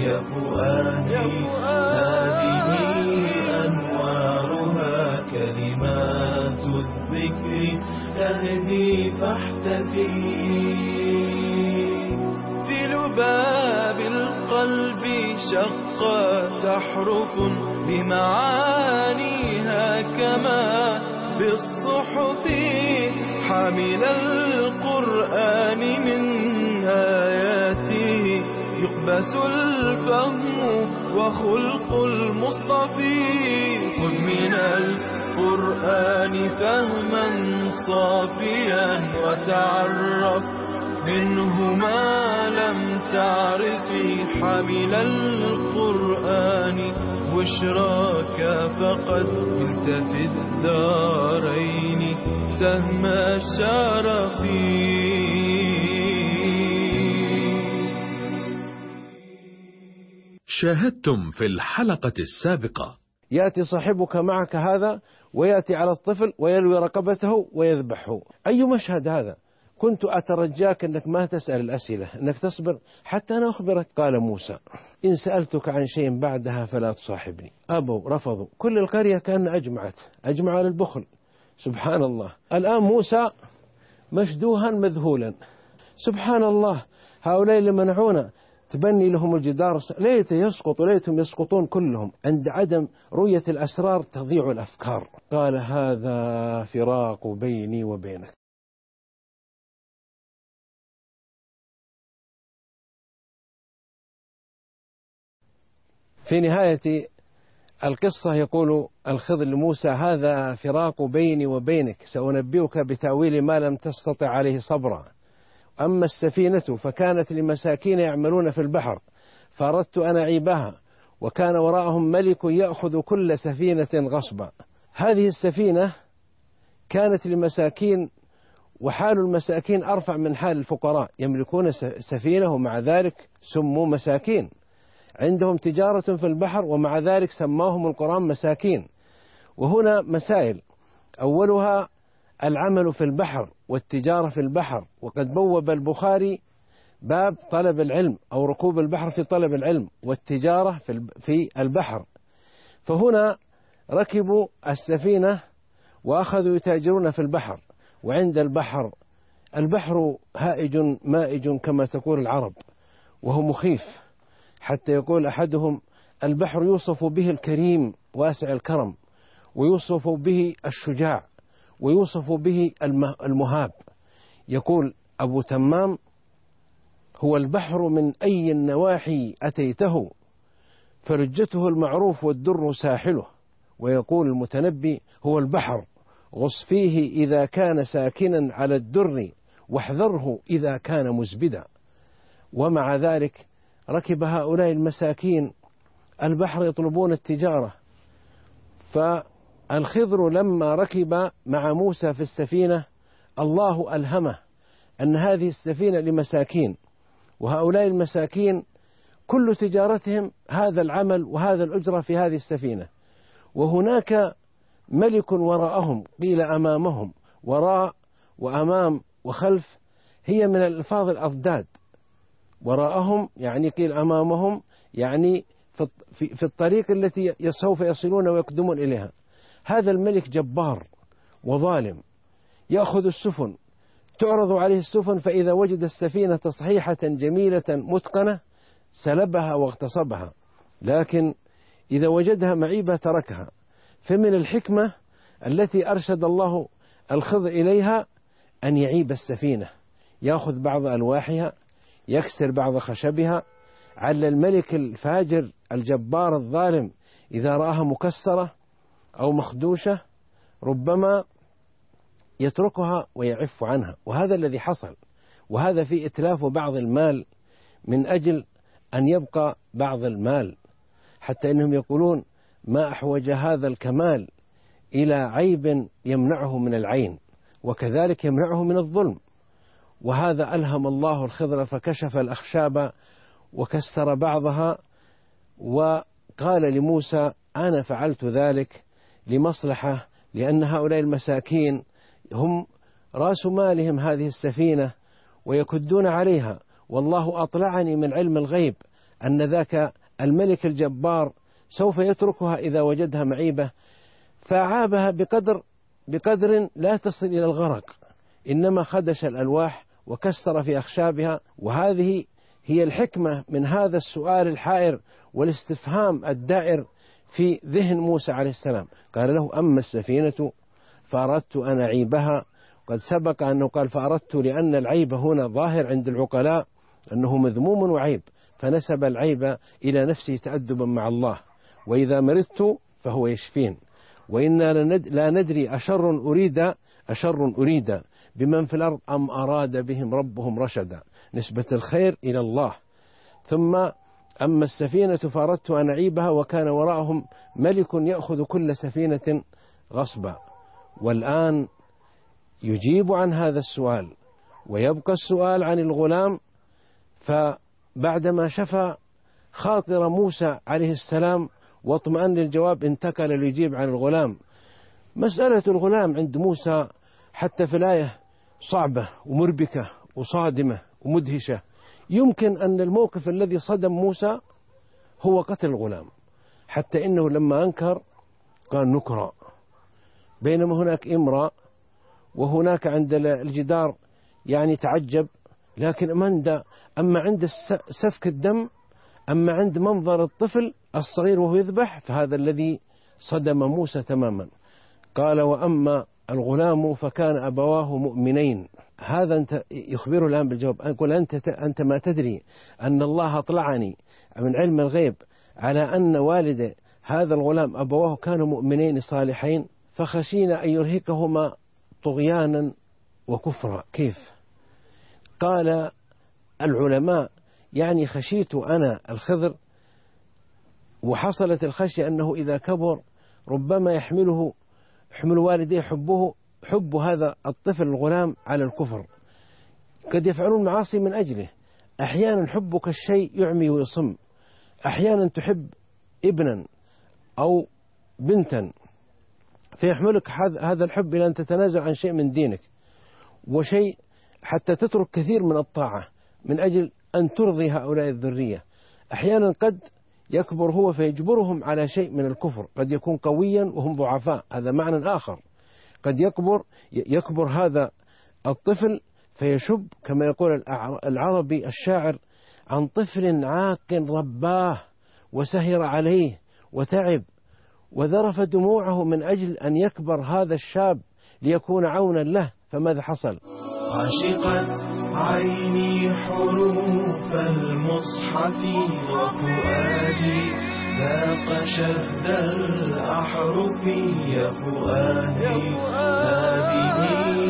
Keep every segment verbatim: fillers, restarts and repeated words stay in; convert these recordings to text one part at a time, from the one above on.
يا فؤادي هذه أنوارها كلمات الذكر تهدي فاحتفي. في لباب القلب شقت أحرف بمعانيها كما بالصحف حامل القرآن من آياته يقبس الفهم وخلق المصطفى. خذ من القرآن فهما صافيا وتعرف منه ما لم تعرفي. حامل القرآن بشراك فقد كنت في الدارين سهم الشرف. شاهدتم في الحلقة السابقة يأتي صاحبك معك هذا ويأتي على الطفل ويلوي رقبته ويذبحه. أي مشهد هذا؟ كنت أترجاك أنك ما تسأل الأسئلة، أنك تصبر حتى أنا أخبرك. قال موسى إن سألتك عن شيء بعدها فلا تصاحبني. أبوا رفضوا، كل القرية كان أجمعت أجمع على البخل. سبحان الله. الآن موسى مشدوها مذهولا. سبحان الله، هؤلاء اللي منعونا تبني لهم الجدار ليت يسقط وليتهم يسقطون كلهم. عند عدم رؤية الأسرار تضيع الأفكار. قال هذا فراق بيني وبينك. في نهاية القصة يقول الخضر لموسى هذا فراق بيني وبينك سأنبئك بتأويل ما لم تستطع عليه صبرا. أما السفينة فكانت لمساكين يعملون في البحر فأردت أن أعيبها وكان وراءهم ملك يأخذ كل سفينة غصبا. هذه السفينة كانت لمساكين، وحال المساكين أرفع من حال الفقراء، يملكون سفينة ومع ذلك سموا مساكين، عندهم تجارة في البحر ومع ذلك سماهم القرآن مساكين. وهنا مسائل، أولها العمل في البحر والتجارة في البحر، وقد بوب البخاري باب طلب العلم أو ركوب البحر في طلب العلم والتجارة في البحر. فهنا ركبوا السفينة وأخذوا يتاجرون في البحر، وعند البحر البحر هائج مائج كما تقول العرب، وهو مخيف، حتى يقول أحدهم البحر يوصف به الكريم واسع الكرم، ويوصف به الشجاع، ويوصف به المهاب. يقول أبو تمام هو البحر من أي النواحي أتيته فرجته المعروف والدر ساحله. ويقول المتنبي هو البحر غص فيه إذا كان ساكنا على الدر واحذره إذا كان مزبدا. ومع ذلك ركب هؤلاء المساكين البحر يطلبون التجارة. فالخضر لما ركب مع موسى في السفينة الله ألهمه أن هذه السفينة لمساكين، وهؤلاء المساكين كل تجارتهم هذا العمل وهذا الأجرة في هذه السفينة. وهناك ملك وراءهم، قيل أمامهم، وراء وأمام وخلف هي من الألفاظ الأضداد. وراءهم يعني قيل أمامهم يعني في الطريق التي سوف يصلون ويقدمون إليها. هذا الملك جبار وظالم، يأخذ السفن، تعرض عليه السفن، فإذا وجد السفينة صحيحة جميلة متقنة سلبها واغتصبها، لكن إذا وجدها معيبة تركها. فمن الحكمة التي أرشد الله الخضر إليها أن يعيب السفينة، يأخذ بعض ألواحها، يكسر بعض خشبها، على الملك الفاجر الجبار الظالم إذا رآها مكسرة أو مخدوشة ربما يتركها ويعف عنها. وهذا الذي حصل، وهذا في إتلاف بعض المال من أجل أن يبقى بعض المال، حتى إنهم يقولون ما أحوج هذا الكمال إلى عيب يمنعه من العين، وكذلك يمنعه من الظلم. وهذا ألهم الله الخضر فكشف الأخشاب وكسر بعضها، وقال لموسى أنا فعلت ذلك لمصلحة، لأن هؤلاء المساكين هم رأس مالهم هذه السفينة ويكدون عليها، والله أطلعني من علم الغيب أن ذاك الملك الجبار سوف يتركها إذا وجدها معيبة، فعابها بقدر بقدر لا تصل إلى الغرق، إنما خدش الألواح وكسر في أخشابها. وهذه هي الحكمة من هذا السؤال الحائر والاستفهام الدائر في ذهن موسى عليه السلام. قال له: أما السفينة فأردت أن أعيبها. قد سبق أنه قال فأردت، لأن العيب هنا ظاهر عند العقلاء أنه مذموم وعيب، فنسب العيب إلى نفسه تأدبا مع الله. وإذا مرضت فهو يشفين، وإنا لا ندري أشر أريد أشر أريد بمن في الأرض أم أراد بهم ربهم رشدا، نسبة الخير إلى الله. ثم أما السفينة فأردت أن أعيبها وكان وراءهم ملك يأخذ كل سفينة غصبا. والآن يجيب عن هذا السؤال، ويبقى السؤال عن الغلام. فبعدما شفى خاطر موسى عليه السلام واطمأن للجواب، انتقل ليجيب عن الغلام. مسألة الغلام عند موسى حتى في الآية صعبة ومربكة وصادمة ومدهشة. يمكن أن الموقف الذي صدم موسى هو قتل الغلام، حتى إنه لما أنكر قال نكرا، بينما هناك امرأة وهناك عند الجدار يعني تعجب. لكن أما عند سفك الدم، أما عند منظر الطفل الصغير وهو يذبح، فهذا الذي صدم موسى تماما. قال: وأما الغلام فكان أبواه مؤمنين. هذا أنت يخبره الآن بالجواب. يقول: أنت أنت ما تدري أن الله أطلعني من علم الغيب على أن والد هذا الغلام أبواه كانوا مؤمنين صالحين، فخشينا أن يرهقهما طغيانا وكفرا. كيف؟ قال العلماء: يعني خشيت أنا الخضر، وحصلت الخشية أنه إذا كبر ربما يحمله حمل والديه حبه حب هذا الطفل الغلام على الكفر، قد يفعلون معاصي من أجله. أحيانا حبك الشيء يعمي ويصم، أحيانا تحب ابنا أو بنتا فيحملك هذا الحب إلى أن تتنازل عن شيء من دينك وشيء، حتى تترك كثير من الطاعة من أجل أن ترضي هؤلاء الذرية. أحيانا قد يكبر هو فيجبرهم على شيء من الكفر، قد يكون قويا وهم ضعفاء، هذا معنى آخر. قد يكبر يكبر هذا الطفل فيشب، كما يقول العربي الشاعر: عن طفل عاق رباه وسهر عليه وتعب وذرف دموعه من أجل أن يكبر هذا الشاب ليكون عونا له. فماذا حصل؟ عشقت عيني حروف المصحف وفؤادي ذاق شهد الأحرف يا فؤادي، هذه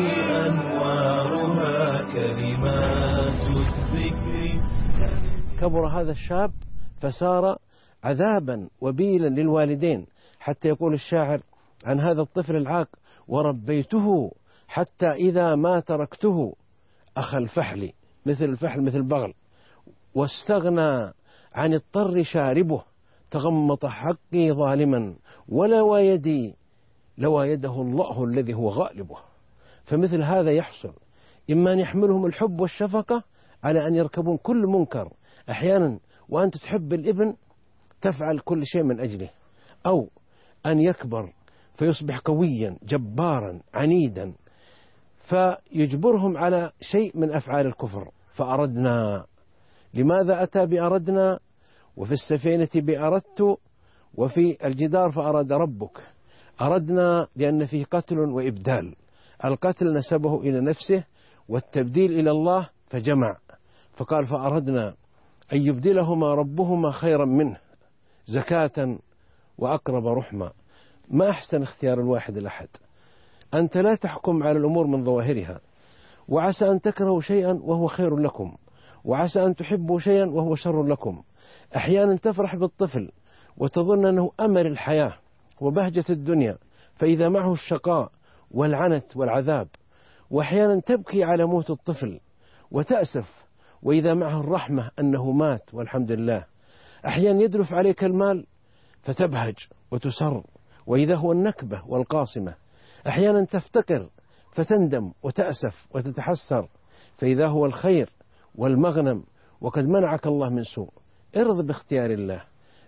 أنوارها كلمات الذكر. كبر هذا الشاب فصار عذابا وبيلا للوالدين، حتى يقول الشاعر عن هذا الطفل العاق: وربيته حتى إذا ما تركته أخى الفحل، مثل الفحل مثل البغل، واستغنى عن الطر شاربه، تغمط حقي ظالما ولو يدي لو يده الله الذي هو غالبه. فمثل هذا يحصل، إما أن يحملهم الحب والشفقة على أن يركبون كل منكر، أحيانا وأنت تحب الابن تفعل كل شيء من أجله، أو أن يكبر فيصبح قويا جبارا عنيدا فيجبرهم على شيء من أفعال الكفر. فأردنا، لماذا أتى بأردنا؟ وفي السفينة بأردت، وفي الجدار فأراد ربك. أردنا لأن فيه قتل وإبدال، القتل نسبه إلى نفسه والتبديل إلى الله فجمع، فقال فأردنا أن يبدلهما ربهما خيرا منه زكاة وأقرب رحمة. ما أحسن اختيار الواحد الأحد. أنت لا تحكم على الأمور من ظواهرها، وعسى أن تكرهوا شيئا وهو خير لكم، وعسى أن تحبوا شيئا وهو شر لكم. أحيانا تفرح بالطفل وتظن أنه أمل الحياة وبهجة الدنيا، فإذا معه الشقاء والعنت والعذاب. وأحيانا تبكي على موت الطفل وتأسف، وإذا معه الرحمة أنه مات والحمد لله. أحيانا يدرف عليك المال فتبهج وتسر، وإذا هو النكبة والقاصمة. أحيانا تفتقر فتندم وتأسف وتتحسر، فإذا هو الخير والمغنم وقد منعك الله من سوء. ارض باختيار الله،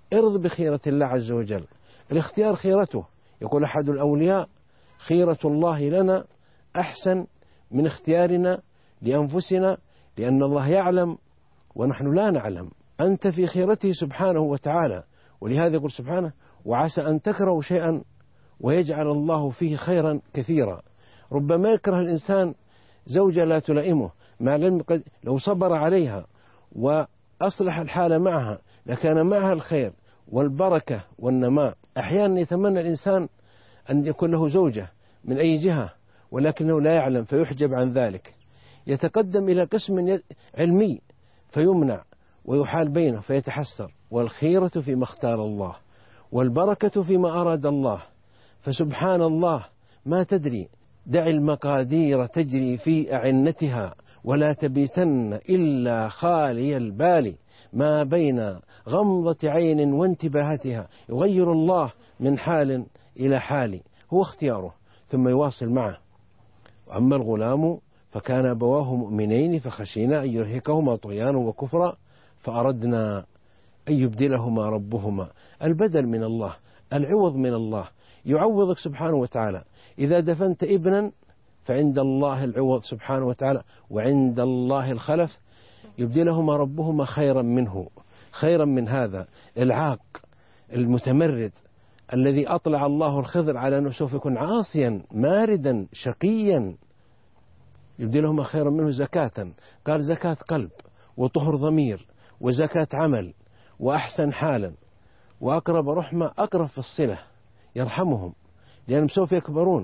ارض بخيرة الله عز وجل. الاختيار خيرته، يقول أحد الأولياء: خيرة الله لنا أحسن من اختيارنا لأنفسنا، لأن الله يعلم ونحن لا نعلم. أنت في خيرته سبحانه وتعالى، ولهذا يقول سبحانه: وعسى أن تكرهوا شيئا ويجعل الله فيه خيرا كثيرا. ربما يكره الإنسان زوجة لا تلائمه، مع العلم قد لو صبر عليها وأصلح الحال معها لكان معها الخير والبركة والنماء. أحيانا يتمنى الإنسان أن يكون له زوجة من أي جهة ولكنه لا يعلم فيحجب عن ذلك، يتقدم إلى قسم علمي فيمنع ويحال بينه فيتحسر. والخيرة فيما اختار الله، والبركة فيما أراد الله. فسبحان الله ما تدري، دع المقادير تجري في أعنتها ولا تبيتن إلا خالي البال، ما بين غمضة عين وانتباهتها يغير الله من حال إلى حال. هو اختياره. ثم يواصل معه: وأما الغلام فكان أبواه مؤمنين فخشينا أن يرهقهما طغيانا وكفرا فأردنا أن يبدلهما ربهما. البدل من الله، العوض من الله، يعوضك سبحانه وتعالى. إذا دفنت ابنا فعند الله العوض سبحانه وتعالى، وعند الله الخلف، يبدلهما ربهما خيرا منه، خيرا من هذا العاق المتمرد الذي أطلع الله الخضر على أنه سوف يكون عاصيا ماردا شقيا، يبدلهما خيرا منه زكاة. قال: زكاة قلب وطهر ضمير وزكاة عمل وأحسن حالا وأقرب رحمة، أقرب في الصلة، يرحمهم لأنهم سوف يكبرون.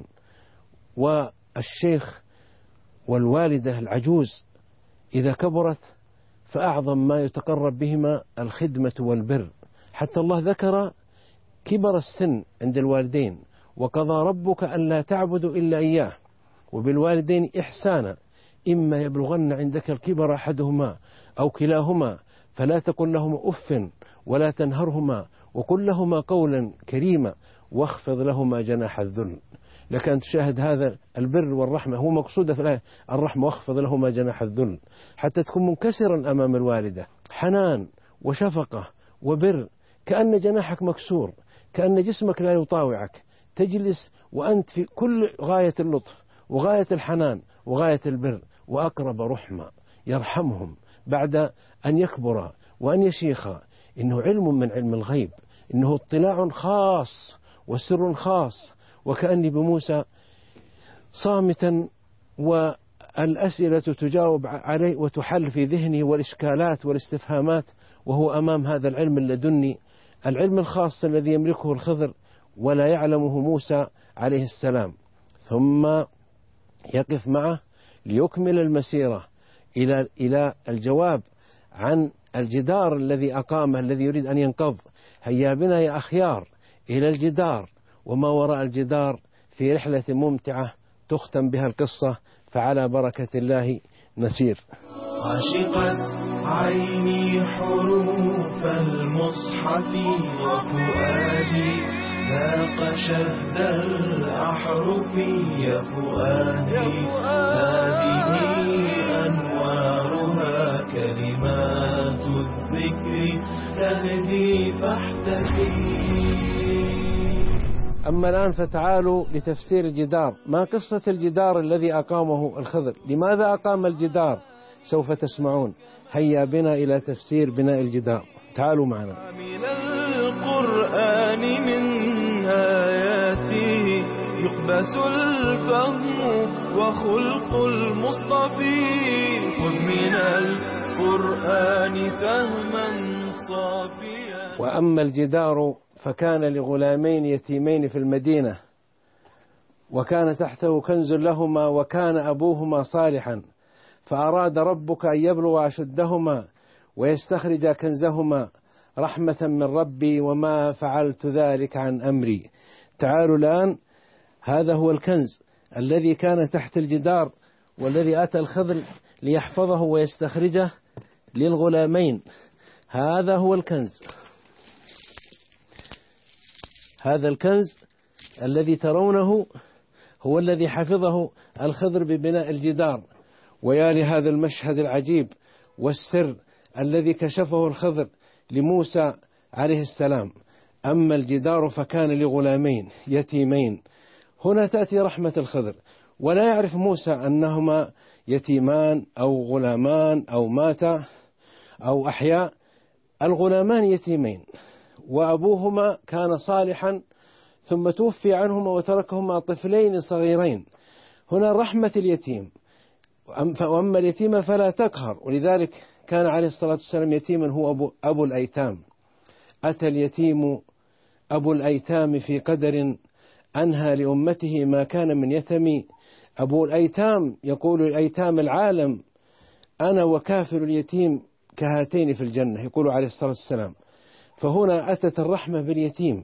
والشيخ والوالدة العجوز إذا كبرت فأعظم ما يتقرب بهما الخدمة والبر. حتى الله ذكر كبر السن عند الوالدين: وقضى ربك ألا تعبدوا إلا إياه وبالوالدين إحسانا إما يبلغن عندك الكبر أحدهما أو كلاهما فلا تقل لهما أف ولا تنهرهما وقل لهما قولا كريما واخفض لهما جناح الذل. لك أن تشاهد هذا البر والرحمة، هو مقصود في الآية الرحمة، واخفض لهما جناح الذل، حتى تكون منكسرا أمام الوالدة، حنان وشفقة وبر، كأن جناحك مكسور، كأن جسمك لا يطاوعك، تجلس وأنت في كل غاية اللطف وغاية الحنان وغاية البر وأقرب رحمة، يرحمهم بعد أن يكبر وأن يشيخ. إنه علم من علم الغيب، إنه اطلاع خاص وسر خاص. وكأني بموسى صامتا والأسئلة تجاوب عليه وتحل في ذهنه والإشكالات والاستفهامات، وهو أمام هذا العلم اللدني، العلم الخاص الذي يملكه الخضر ولا يعلمه موسى عليه السلام. ثم يقف معه ليكمل المسيرة إلى إلى الجواب عن الجدار الذي أقامه الذي يريد أن ينقض. هيا بنا يا أخيار إلى الجدار وما وراء الجدار في رحلة ممتعة تختم بها القصة، فعلى بركة الله نسير. عشقت عيني حروف المصحف وفؤادي ذاق شهد الأحرف يا فؤادي، هذه أنوارها كلمات الذكر تهدي فاحتفي. أما الآن فتعالوا لتفسير الجدار. ما قصة الجدار الذي أقامه الخضر؟ لماذا أقام الجدار؟ سوف تسمعون. هيا بنا إلى تفسير بناء الجدار، تعالوا معنا. من القرآن من آياته يقبس الفهم وخلق المصطفى، خذ من القرآن فهما صافيا. وأما الجدار فكان لغلامين يتيمين في المدينة، وكان تحته كنز لهما وكان أبوهما صالحا، فأراد ربك أن يبلغ أشدهما ويستخرج كنزهما رحمة من ربي وما فعلت ذلك عن أمري. تعالوا الآن، هذا هو الكنز الذي كان تحت الجدار والذي أتى الخضر ليحفظه ويستخرجه للغلامين. هذا هو الكنز، هذا الكنز الذي ترونه هو الذي حفظه الخضر ببناء الجدار. ويا لهذا المشهد العجيب والسر الذي كشفه الخضر لموسى عليه السلام: أما الجدار فكان لغلامين يتيمين. هنا تأتي رحمة الخضر، ولا يعرف موسى أنهما يتيمان أو غلامان أو ماتا أو أحياء. الغلامان يتيمين، وأبوهما كان صالحا ثم توفي عنهما وتركهما طفلين صغيرين. هنا رحمة اليتيم. وأما اليتيم فلا تقهر، ولذلك كان عليه الصلاة والسلام يتيما هو أبو, أبو الأيتام. أتى اليتيم أبو الأيتام في قدر أنهى لأمته ما كان من يتم. أبو الأيتام يقول الأيتام العالم: أنا وكافر اليتيم كهاتين في الجنة، يقول عليه الصلاة والسلام. فهنا أتت الرحمة باليتيم.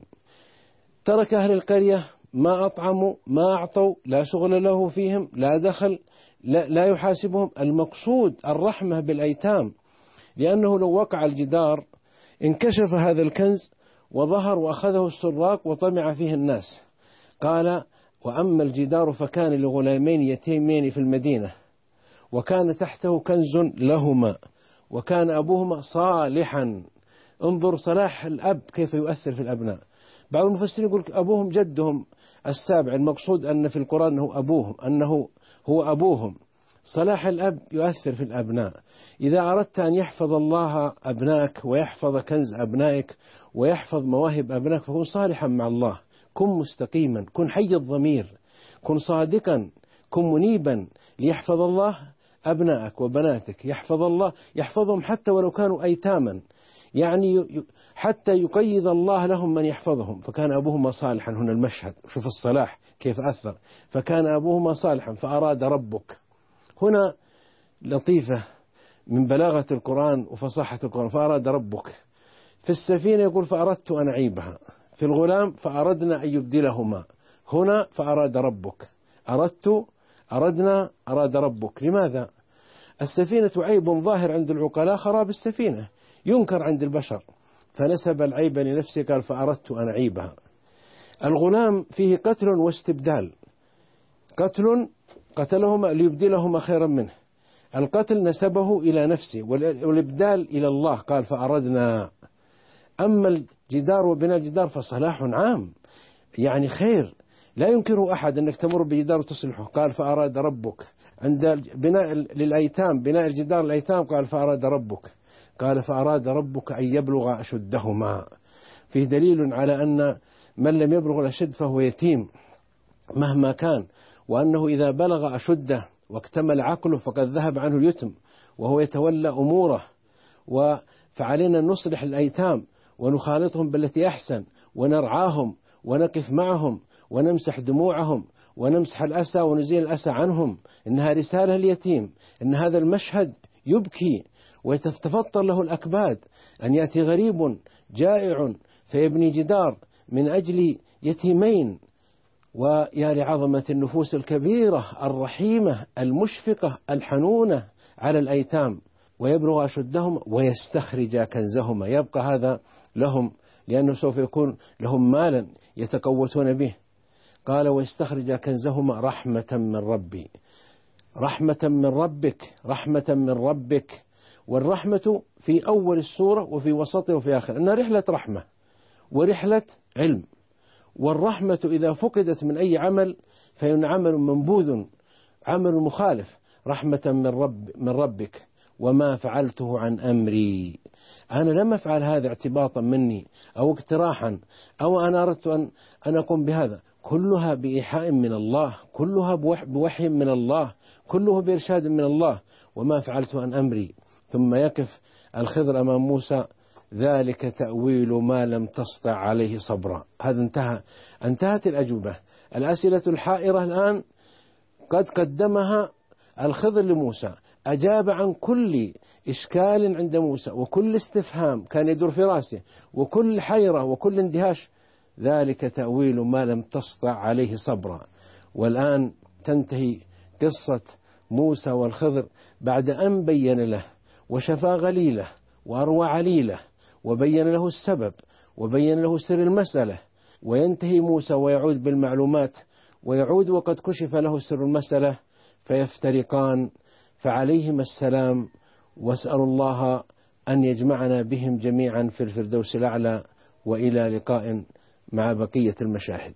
ترك أهل القرية ما أطعموا ما أعطوا، لا شغل له فيهم، لا دخل، لا, لا يحاسبهم. المقصود الرحمة بالأيتام، لأنه لو وقع الجدار انكشف هذا الكنز وظهر وأخذه السراق وطمع فيه الناس. قال: وأما الجدار فكان لغلامين يتيمين في المدينة وكان تحته كنز لهما وكان أبوهما صالحا. انظر صلاح الأب كيف يؤثر في الأبناء. بعض المفسرين يقول أبوهم جدهم السابع، المقصود أن في القرآن أنه أبوهم، أنه هو أبوهم. صلاح الأب يؤثر في الأبناء. إذا أردت أن يحفظ الله أبنائك ويحفظ كنز أبنائك ويحفظ مواهب أبنائك فكن صالحا مع الله، كن مستقيما، كن حي الضمير، كن صادقا، كن منيبا، ليحفظ الله أبنائك وبناتك. يحفظ الله يحفظهم حتى ولو كانوا أيتاما، يعني حتى يقيد الله لهم من يحفظهم. فكان أبوهما صالحا. هنا المشهد، شوف الصلاح كيف أثر. فكان أبوهما صالحا فأراد ربك. هنا لطيفة من بلاغة القرآن وفصاحة القرآن. فأراد ربك. في السفينة يقول: فأردت أن أعيبها. في الغلام: فأردنا أن يبدلهما. هنا: فأراد ربك. أردت، أردنا، أراد ربك. لماذا؟ السفينة عيب ظاهر عند العقلاء، خراب السفينة ينكر عند البشر، فنسب العيب لنفسه، قال: فأردت أن أعيبها. الغلام فيه قتل واستبدال. قتل قتلهما ليبدلهما خيرا منه. القتل نسبه إلى نفسه، والإبدال إلى الله، قال: فأردنا. أما الجدار وبناء الجدار فصلاح عام، يعني خير لا ينكره أحد أنك تمر بجدار وتصلحه. قال: فأراد ربك. عند بناء للأيتام، بناء الجدار للأيتام، قال: فأراد ربك. قال: فأراد ربك أن يبلغ أشدهما. فيه دليل على أن من لم يبلغ الأشد فهو يتيم مهما كان، وأنه إذا بلغ أشده واكتمل عقله فقد ذهب عنه اليتم وهو يتولى أموره. فعلينا أن نصلح الأيتام ونخالطهم بالتي أحسن، ونرعاهم ونقف معهم ونمسح دموعهم ونمسح الأسى ونزيل الأسى عنهم. إنها رسالة اليتيم، إن هذا المشهد يبكي ويتفطر له الأكباد، أن يأتي غريب جائع فيبني جدار من أجل يتيمين. ويا لعظمة النفوس الكبيرة الرحيمة المشفقة الحنونة على الأيتام. ويبلغ أشدهم ويستخرج كنزهما، يبقى هذا لهم لأنه سوف يكون لهم مالا يتقوتون به. قال: ويستخرج كنزهما رحمة من ربي. رحمة من ربك، رحمة من ربك. والرحمة في أول السورة وفي وسطها وفي آخر أنها رحلة رحمة ورحلة علم. والرحمة إذا فقدت من أي عمل فإن عمل منبوذ، عمل مخالف. رحمة من رب من ربك وما فعلته عن أمري. أنا لم أفعل هذا اعتباطا مني أو اقتراحا أو أنا أردت أن أن أقوم بهذا. كلها بإيحاء من الله، كلها بوحي من الله، كله بإرشاد من الله. وما فعلته عن أمري. ثم يقف الخضر أمام موسى: ذلك تأويل ما لم تسطع عليه صبرا. هذا انتهى، انتهت الأجوبة. الأسئلة الحائرة الآن قد قدمها الخضر لموسى، أجاب عن كل إشكال عند موسى وكل استفهام كان يدور في راسه وكل حيرة وكل اندهاش. ذلك تأويل ما لم تسطع عليه صبرا. والآن تنتهي قصة موسى والخضر بعد أن بين له وشفى غليله وأروى عليله وبين له السبب وبين له سر المسألة. وينتهي موسى ويعود بالمعلومات، ويعود وقد كشف له سر المسألة، فيفترقان، فعليهما السلام. واسأل الله أن يجمعنا بهم جميعا في الفردوس الأعلى، وإلى لقاء مع بقية المشاهد.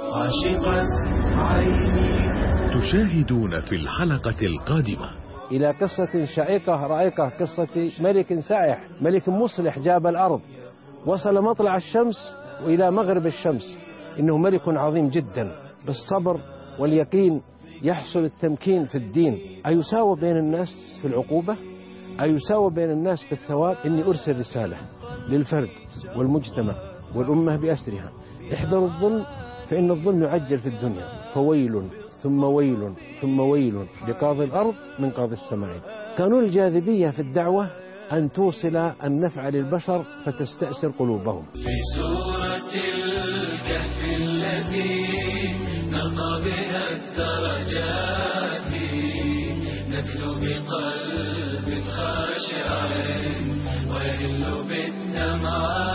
تشاهدون في الحلقة القادمة إلى قصة شائقة رائقة، قصة ملك سائح، ملك مصلح جاب الأرض، وصل مطلع الشمس وإلى مغرب الشمس. إنه ملك عظيم جدا، بالصبر واليقين يحصل التمكين في الدين. أيساوى بين الناس في العقوبة؟ أيساوى بين الناس في الثواب؟ إني أرسل رسالة للفرد والمجتمع والأمة بأسرها: احذروا الظلم، فإن الظلم يعجل في الدنيا، فويل ثم ويل ثم ويل لقاضي الأرض من قاضي السماء. قانون الجاذبية في الدعوة أن توصل النفع للبشر فتستأثر قلوبهم. في سورة الكهف التي نلقى بها الدرجات، نتلو بقلب خاشع ويهل بالدمعات.